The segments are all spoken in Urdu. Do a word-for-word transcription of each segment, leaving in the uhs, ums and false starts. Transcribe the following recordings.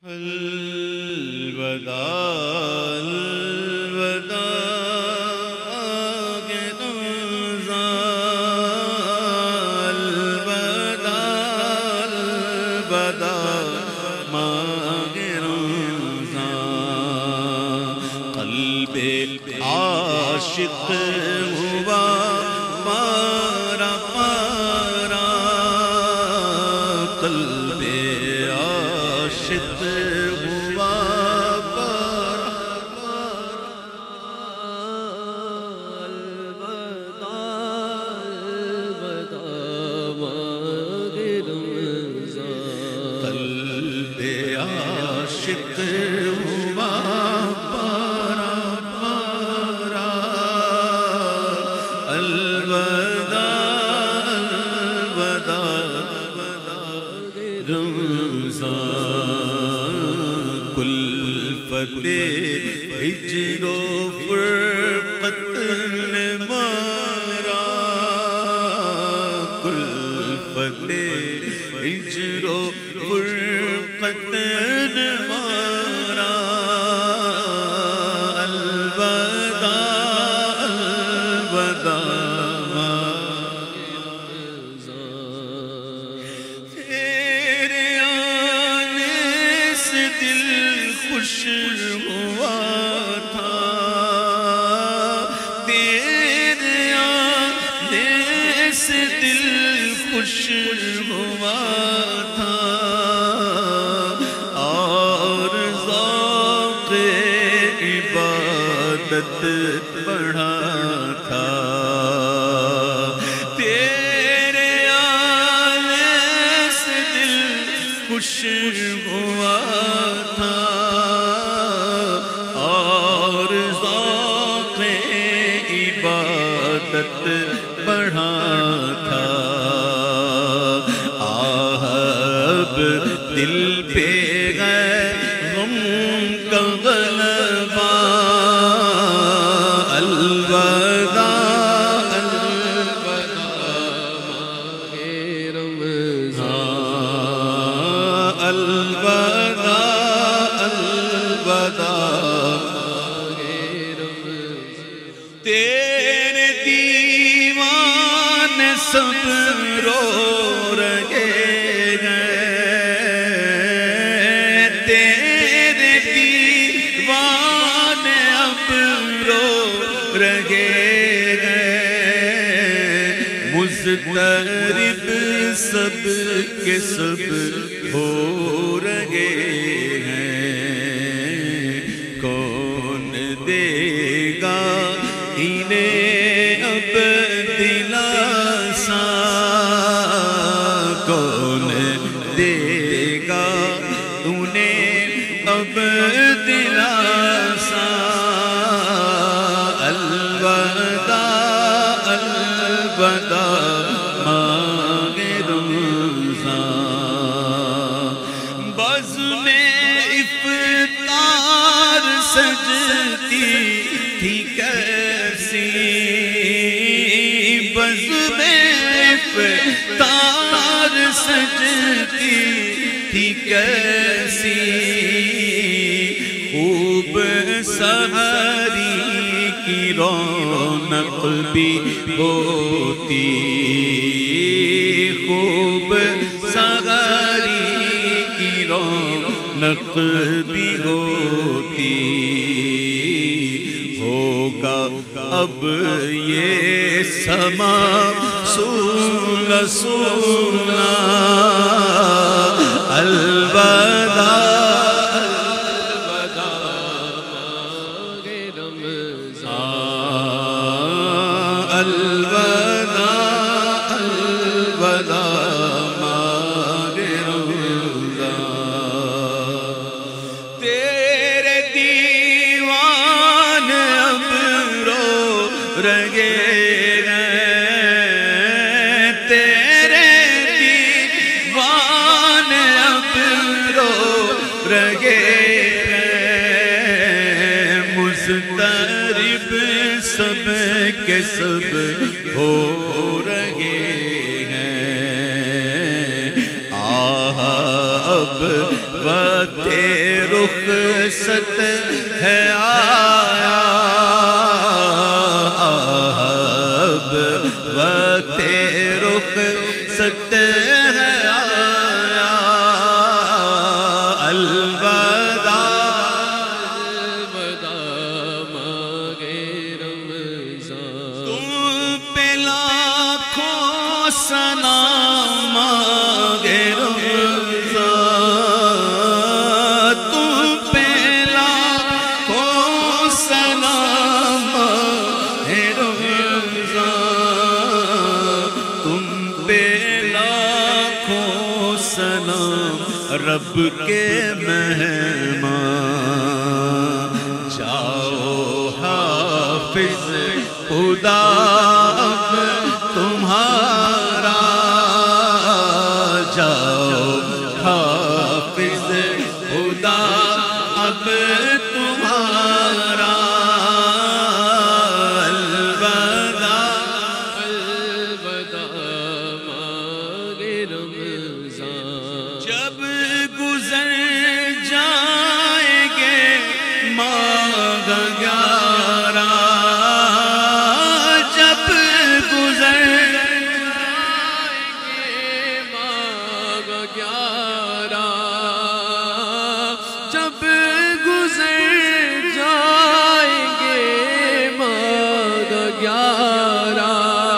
الوداع الوداع کے روزاں الوداع الوداع ماہ رمضان قلب عاشق ہوا پارا پارا قلب عاشق ہوا پارا قلب عاشق ہوا پارا پارا الوداع الوداع رمضان کلفت ہجر و فرقت نے مارا کلفت ہجر و فرقت نے مارا الوداع الوداع تیرے آنے سے دل خوش ہوا تھا تیرے آنے سے دل خوش ہوا تھا اور ذوق عبادت بڑھا تھا تیرے آنے سے دل خوش ہوا تھا اور ذوق عبادت بڑھا تھا آہب دل پہ گئے غم کا غلبہ الوداع الوداع الوداع الوداع تیرے دیوان سب رو رہے ہیں تیرے دیوان اب رو رہے ہیں مضطرب سب کے سب ہو رہے ہیں کون دے گا انہیں اب دلاسا کون دے گا انہیں اب دلاسا الوداع الوداع ماہ رمضان بزم افطار سجتی تھی کیسی بزم افطار سجتی تھی کیسی خوب سحری کی رونق بھی ہوتی خوب سحری کی رونق بھی ہوتی ہوگا اب یہ سما سونا سونا الوداع الوداع الوداع ماہ رمضان تیرے دیوان اب رو رہے ہیں تیرے دیوان اب رو رہے ہیں مضطرب سب کے سب ہو رہے ہیں آہ اب وقت رخصت ہے آیا، اب وقت رخصت ہے آیا، الوداع الوداع مانگے رمضان، تم پہ لاکھوں سلام مانگے رمضان، تم پہ لاکھوں سلام مانگے رمضان، تم پہ لاکھوں سلام رب کے مہمان، جاؤ حافظ خدا اب تمہارا، جاؤ حافظ خدا اب تمہارا، الوداع الوداع مانگے رمضان، جب گزر جائیں گے ماہ گیارہ، جب گزر جائیں گے ماہ گیارہ، جب گزر جائیں گے ماہ گیارہ،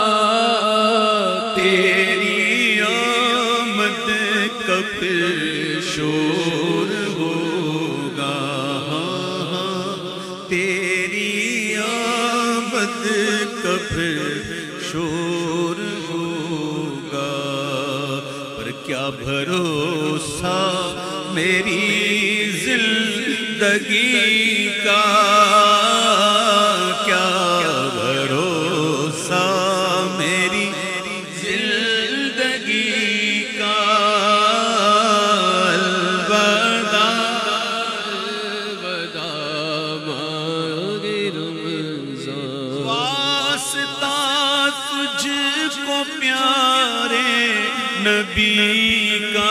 تیری آمد کب شور ہوگا، تیری آمد کب شور ہوگا، پر کیا بھروسہ میری زندگی کا، کیا بھروسہ میری زندگی کا، الوداع الوداع مانگے رمضان، واسطہ تجھ کو پیارے نبی کا،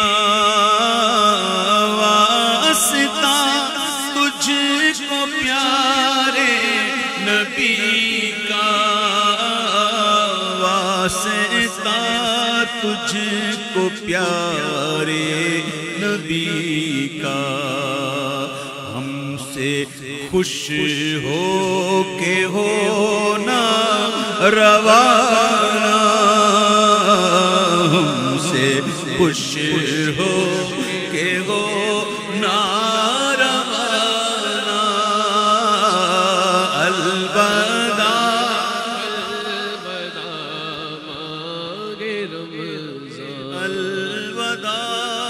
واسطہ تجھ کو پیارے نبی کا، واسطہ تجھ کو پیارے نبی کا، ہم سے خوش ہو کے ہونا روانہ، ہم سے خوش ہو کے ہونا روانہ، الوداع الوداع مانگے رمضان، الوداع